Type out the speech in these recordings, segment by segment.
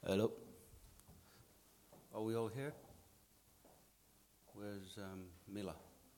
Hello. Are we all here? Where's Mila?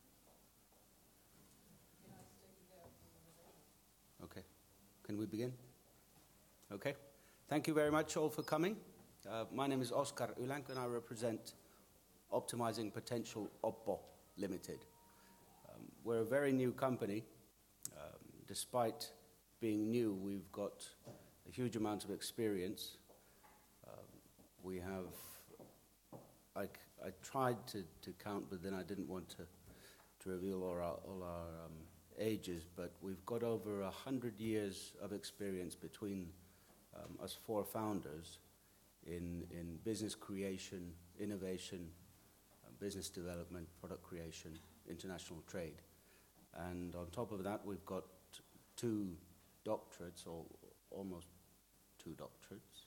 Okay. Can we begin? Okay. Thank you very much all for coming. My name is Oskar Ylank and I represent Optimizing Potential Oppo Limited. We're a very new company. Despite being new, we've got a huge amount of experience. We have, I tried to count, but then I didn't want to reveal all our ages, but we've got over 100 years of experience between us four founders in business creation, innovation, business development, product creation, international trade. And on top of that, we've got 2 doctorates, or almost 2 doctorates.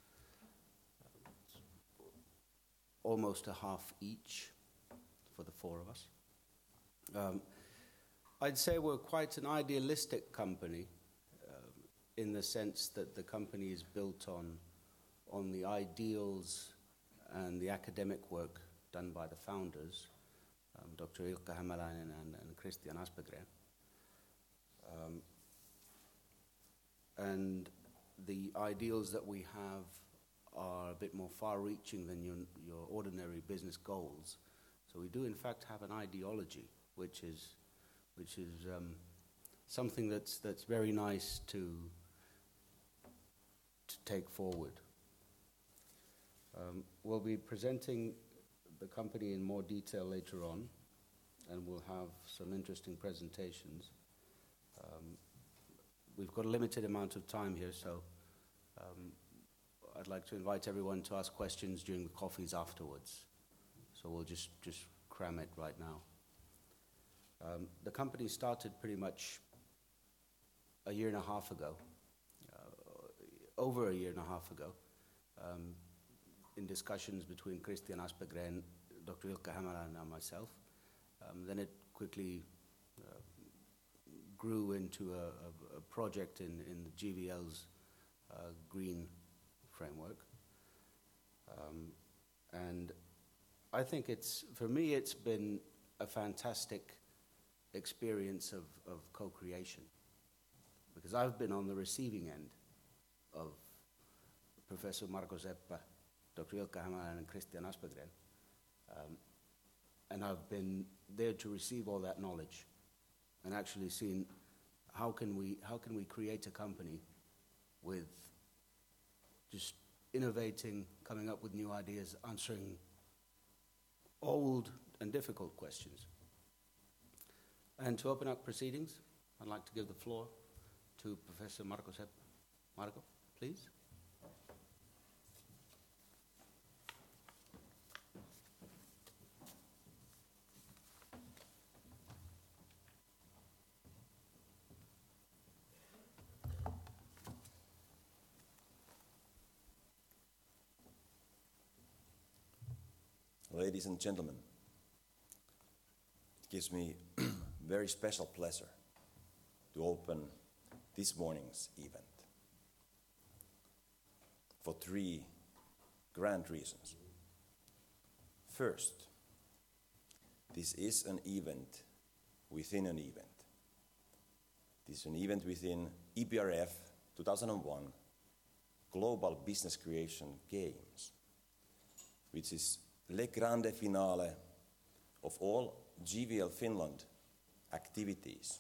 Almost a half each for the 4 of us. I'd say we're quite an idealistic company in the sense that the company is built on the ideals and the academic work done by the founders, Dr. Ilkka Hämäläinen and Christian Aspegren. And the ideals that we have are a bit more far-reaching than your ordinary business goals. So we do, in fact, have an ideology, which is something that's very nice to take forward. We'll be presenting the company in more detail later on, and we'll have some interesting presentations. We've got a limited amount of time here, so I'd like to invite everyone to ask questions during the coffees afterwards. So we'll just cram it right now. The company started pretty much a year and a half ago, over a year and a half ago, in discussions between Christian Aspegren, Dr. Ilkka Hämäläinen and myself. Then it quickly grew into a project in the GVL's green framework. And I think for me, it's been a fantastic experience of co-creation, because I've been on the receiving end of Professor Marko Seppä, Dr. Ilkka Hämäläinen and Christian Aspegren. And I've been there to receive all that knowledge and actually seen how can we create a company with just innovating, coming up with new ideas, answering old and difficult questions. And to open up proceedings, I'd like to give the floor to Professor Marko Seppä. Marko, please. Ladies and gentlemen, it gives me very special pleasure to open this morning's event for 3 grand reasons. First, this is an event within an event. This is an event within EBRF 2001 Global Business Creation Games, which is le grande finale of all GVL Finland activities.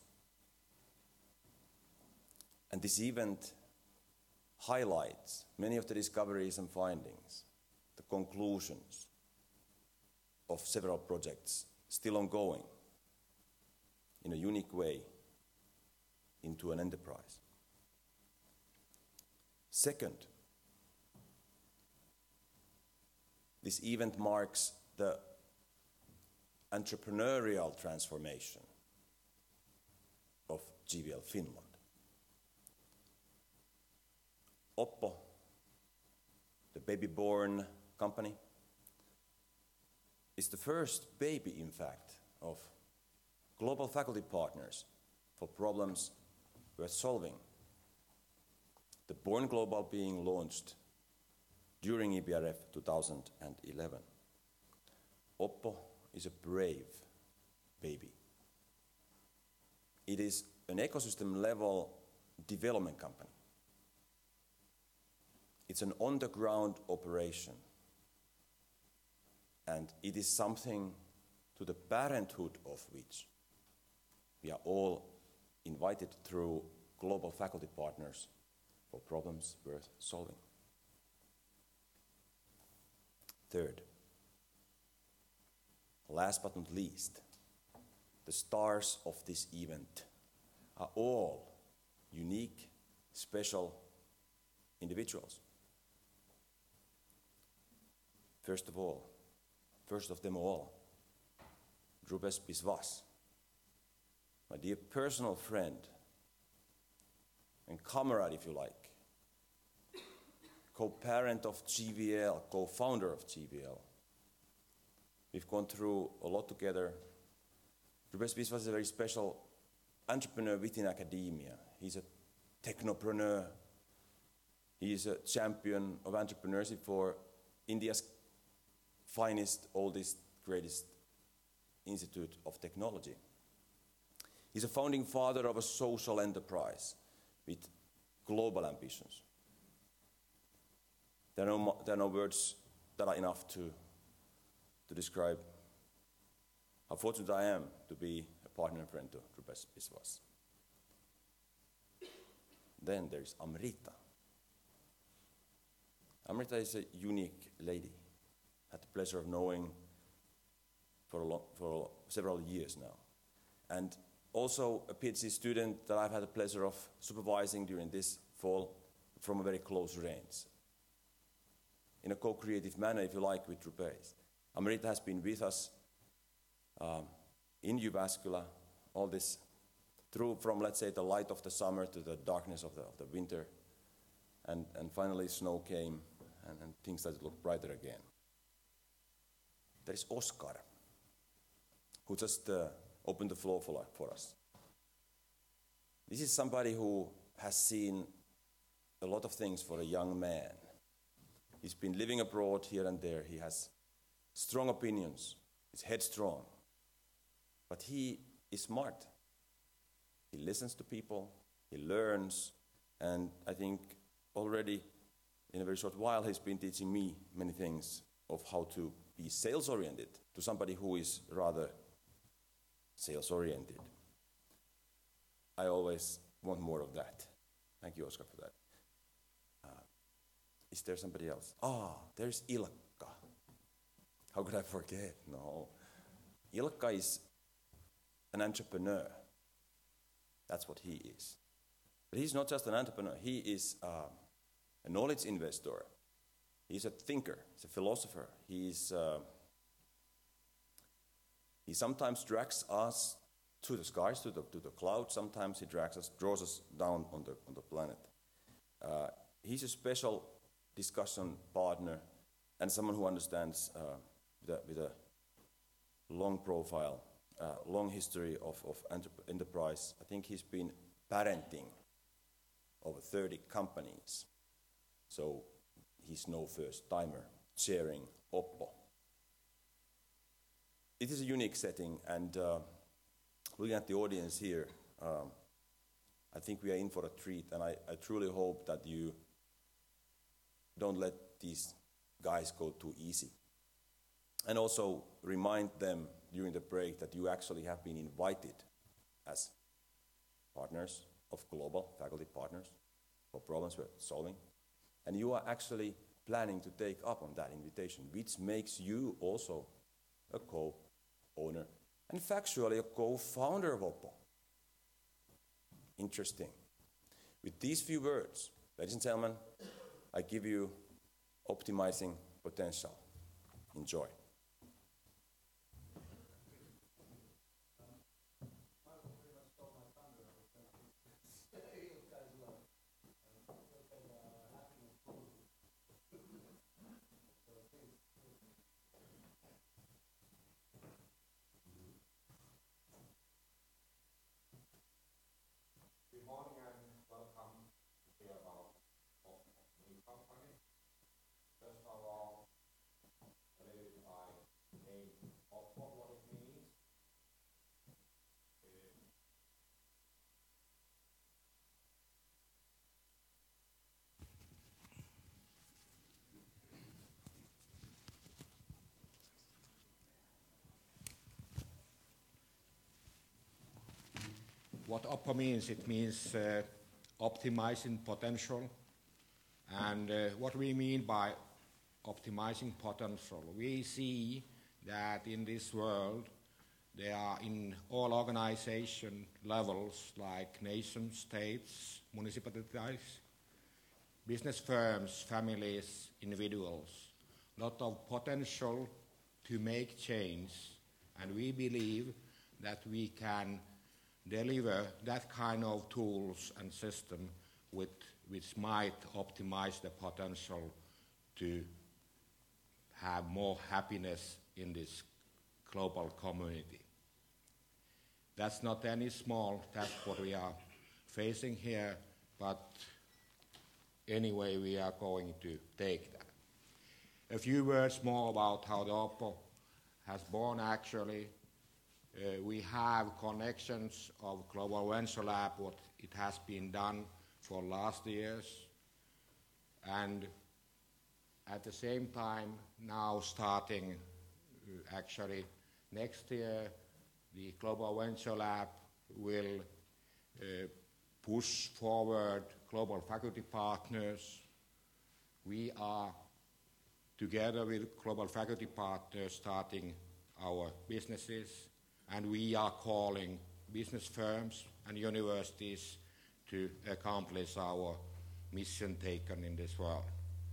And this event highlights many of the discoveries and findings, the conclusions of several projects still ongoing in a unique way into an enterprise. Second, this event marks the entrepreneurial transformation of GVL Finland. Oppo, the baby-born company, is the first baby, in fact, of global faculty partners for problems worth solving. The Born Global being launched during EBRF 2011. Oppo is a brave baby. It is an ecosystem-level development company. It's an on-the-ground operation, and it is something to the parenthood of which we are all invited through global faculty partners for problems worth solving. Third, last but not least, the stars of this event are all unique, special individuals. First of them all, Drupes Biswas, my dear personal friend and comrade, if you like, co-parent of GVL, co-founder of GVL. We've gone through a lot together. Drupes Biswas is a very special entrepreneur within academia. He's a technopreneur. He is a champion of entrepreneurship for India's finest, oldest, greatest institute of technology. He's a founding father of a social enterprise with global ambitions. There are no words that are enough to describe how fortunate I am to be a partner and friend to Drupes Biswas. Then there is Amrita. Amrita is a unique lady. I had the pleasure of knowing for several years now. And also a PhD student that I've had the pleasure of supervising during this fall from a very close range. In a co-creative manner, if you like, with Drupes. Amrita has been with us in Jyväskylä, all this through from, let's say, the light of the summer to the darkness of the winter. And finally snow came and things started to look brighter again. There is Oscar, who just opened the floor for us. This is somebody who has seen a lot of things for a young man. He's been living abroad here and there. He has strong opinions. He's headstrong. But he is smart. He listens to people. He learns. And I think already in a very short while he's been teaching me many things of how to be sales-oriented to somebody who is rather sales-oriented. I always want more of that. Thank you, Oscar, for that. Is there somebody else? There's Ilkka. How could I forget? No. Ilkka is an entrepreneur. That's what he is. But he's not just an entrepreneur. He is a knowledge investor. He's a thinker. He's a philosopher. He sometimes drags us to the skies, to the clouds. Sometimes he draws us down on the planet. He's a special discussion partner and someone who understands with a long profile, long history of enterprise. I think he's been parenting over 30 companies. So he's no first-timer chairing Oppo. It is a unique setting, and looking at the audience here, I think we are in for a treat, and I truly hope that you don't let these guys go too easy. And also remind them during the break that you actually have been invited as partners of global faculty partners for problems we're solving. And you are actually planning to take up on that invitation, which makes you also a co-owner and factually a co-founder of Oppo. Interesting. With these few words, ladies and gentlemen, I give you Optimizing Potential. Enjoy. Good morning and welcome to hear about Oppo, new company. First what OPPO means, it means optimizing potential. And what we mean by optimizing potential, we see that in this world there are in all organization levels like nations, states, municipalities, business firms, families, individuals, a lot of potential to make change, and we believe that we can deliver that kind of tools and system which might optimize the potential to have more happiness in this global community. That's not any small task what we are facing here, but anyway we are going to take that. A few words more about how the OPPO has born actually. We have connections of Global Venture Lab, what it has been done for last years, and at the same time now starting actually next year the Global Venture Lab will push forward global faculty partners. We are together with global faculty partners starting our businesses, and we are calling business firms and universities to accomplish our mission taken in this world.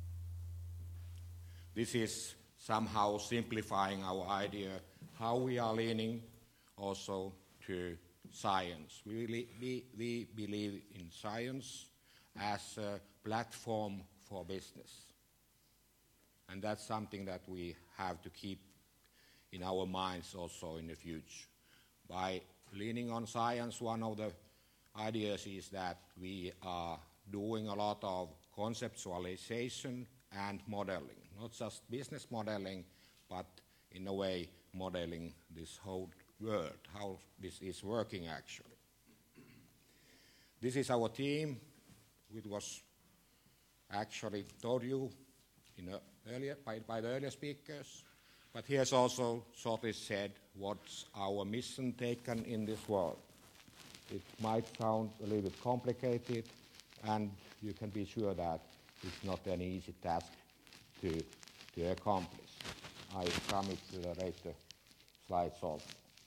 This is somehow simplifying our idea how we are leaning also to science. We believe in science as a platform for business. And that's something that we have to keep in our minds also in the future. By leaning on science, one of the ideas is that we are doing a lot of conceptualization and modeling, not just business modeling, but in a way modeling this whole world, how this is working actually. This is our team, which was actually told you in earlier by the earlier speakers, but here's also shortly said what's our mission taken in this world. It might sound a little bit complicated, and you can be sure that it's not an easy task to accomplish. I come to the later slides also.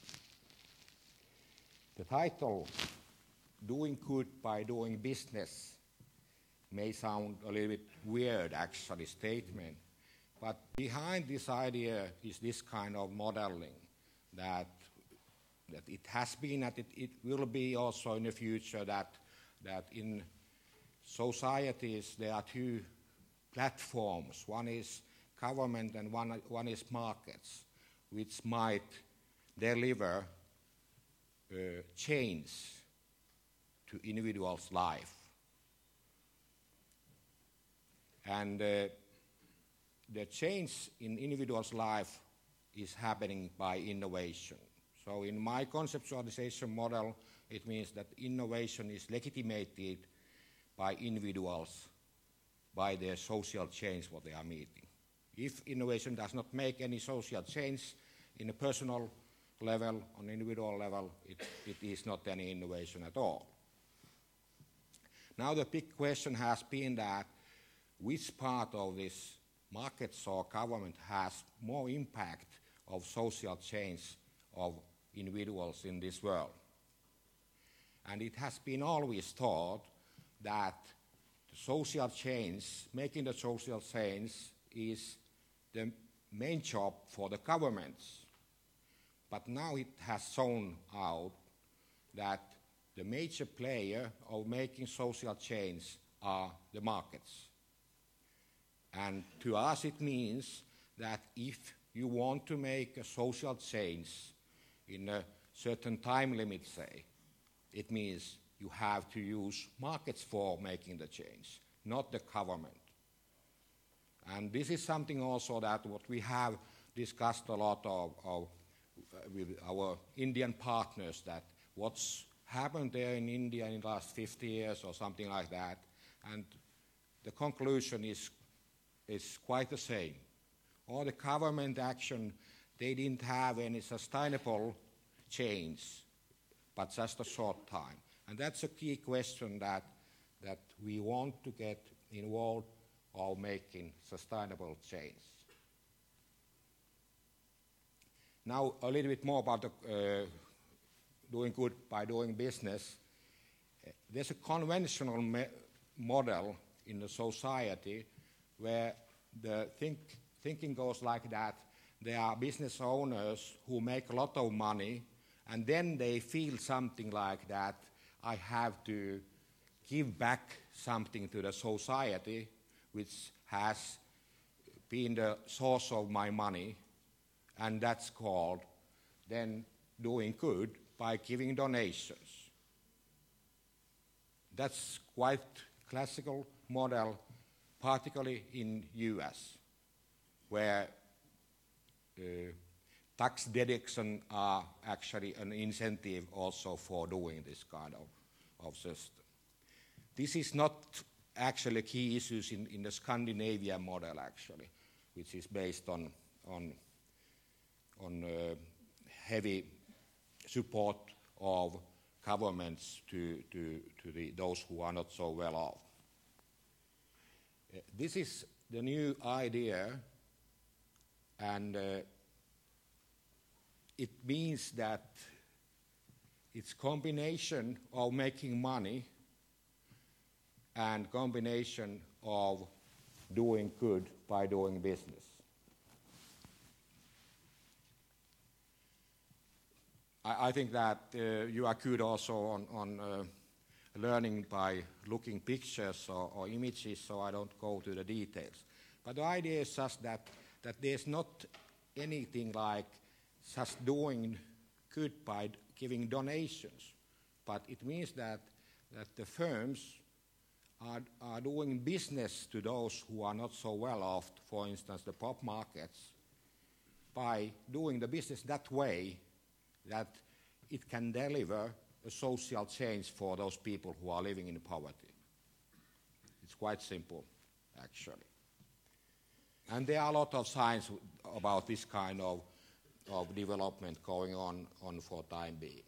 The title, Doing Good by Doing Business, may sound a little bit weird, actually, statement, but behind this idea is this kind of modeling that it has been, and it will be also in the future, that in societies there are two platforms. One is government and one is markets, which might deliver change to individuals' life. And the change in individuals' life is happening by innovation. So in my conceptualization model, it means that innovation is legitimated by individuals, by their social change what they are meeting. If innovation does not make any social change in a personal level, on individual level, it is not any innovation at all. Now the big question has been that which part of this markets or government has more impact of social change of individuals in this world. And it has been always thought that the social change, making the social change, is the main job for the governments. But now it has shown out that the major player of making social change are the markets. And to us it means that if you want to make a social change in a certain time limit, say, it means you have to use markets for making the change, not the government. And this is something also that what we have discussed a lot of with our Indian partners, that what's happened there in India in the last 50 years or something like that. And the conclusion is quite the same. All the government action, they didn't have any sustainable change, but just a short time. And that's a key question that we want to get involved of making sustainable change. Now, a little bit more about doing good by doing business. There's a conventional model in the society where the thinking goes like that. There are business owners who make a lot of money, and then they feel something like that, I have to give back something to the society which has been the source of my money, and that's called then doing good by giving donations. That's quite classical model, particularly in US, where tax deduction are actually an incentive also for doing this kind of system. This is not actually key issues in the Scandinavian model, actually, which is based on heavy support of governments to those who are not so well off. This is the new idea, and it means that it's combination of making money and combination of doing good by doing business. I think that you are good also on learning by looking pictures or images, so I don't go to the details. But the idea is just that there's not anything like just doing good by giving donations, but it means that the firms are doing business to those who are not so well off, for instance, the pop markets, by doing the business that way that it can deliver a social change for those people who are living in poverty. It's quite simple, actually. And there are a lot of signs about this kind of development going on for time being.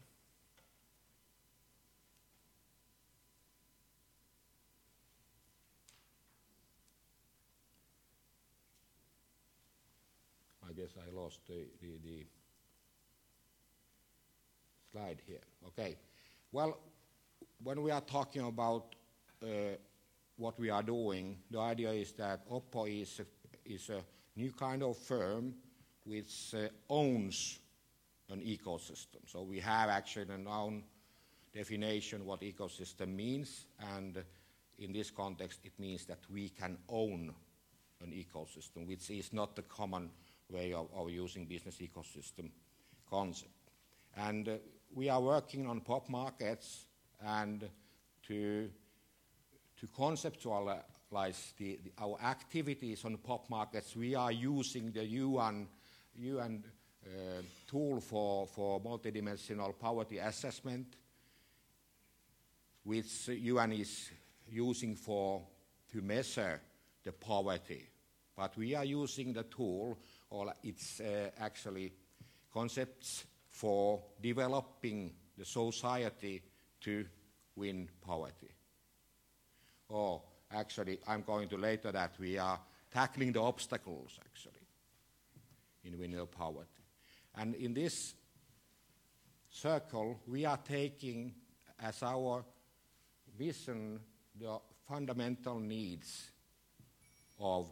I guess I lost the slide here. Okay. Well, when we are talking about what we are doing, the idea is that Oppo is a new kind of firm which owns an ecosystem. So we have actually an own definition what ecosystem means, and in this context it means that we can own an ecosystem, which is not the common way of using business ecosystem concept. And we are working on pop markets, and to conceptualize our activities on pop markets, we are using the UN tool for multidimensional poverty assessment, which UN is using to measure the poverty. But we are using the tool, or it's actually concepts for developing the society to win poverty. Or actually, I'm going to later that we are tackling the obstacles, actually, in winning poverty. And in this circle, we are taking as our vision the fundamental needs of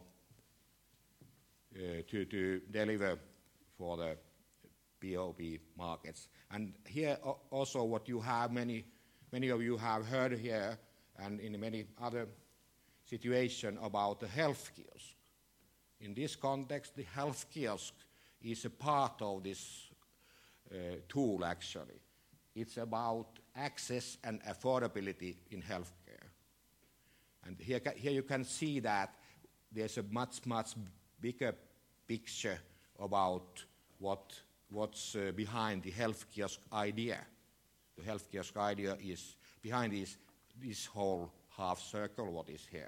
to deliver for the POP markets. And here also what you have, many of you have heard here and in many other situations about the health kiosk. In this context, the health kiosk is a part of this tool, actually. It's about access and affordability in healthcare. And here you can see that there's a much bigger picture about what's behind the health kiosk idea. The health kiosk idea is behind this whole half circle what is here.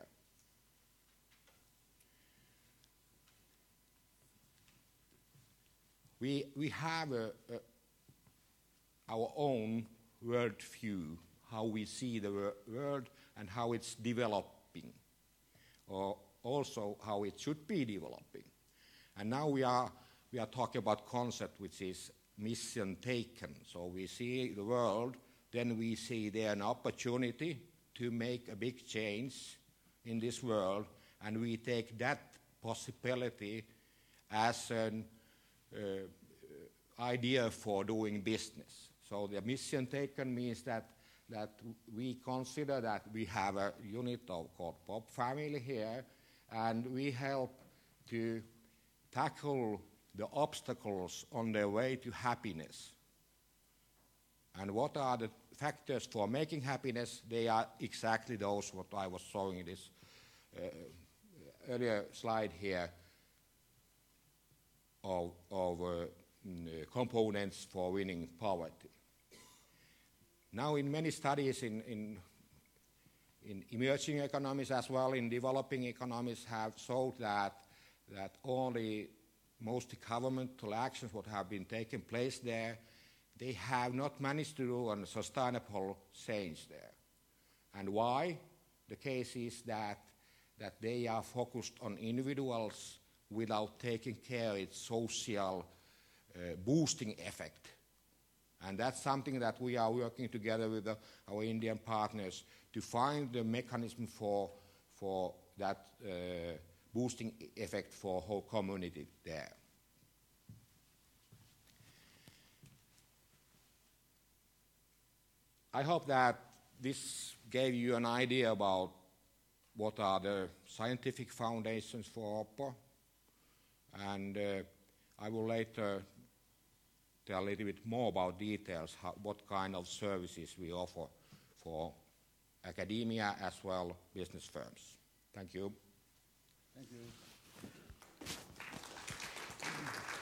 We have our own world view how we see the world and how it's developing, or also how it should be developing. And now we are talking about concept which is mission taken. So we see the world, then we see there an opportunity to make a big change in this world, and we take that possibility as an idea for doing business. So the mission taken means that we consider that we have a unit called Pop Family here, and we help to tackle the obstacles on their way to happiness. And what are the factors for making happiness? They are exactly those what I was showing in this earlier slide here of components for winning poverty. Now, in many studies in emerging economies as well in developing economies have showed that all the most governmental actions what have been taking place there, they have not managed to do a sustainable change there. And why? The case is that they are focused on individuals without taking care of its social boosting effect. And that's something that we are working together with our Indian partners to find the mechanism for that boosting effect for whole community there. I hope that this gave you an idea about what are the scientific foundations for Oppo, and I will later tell a little bit more about details, what kind of services we offer for academia as well business firms. Thank you. Thank you.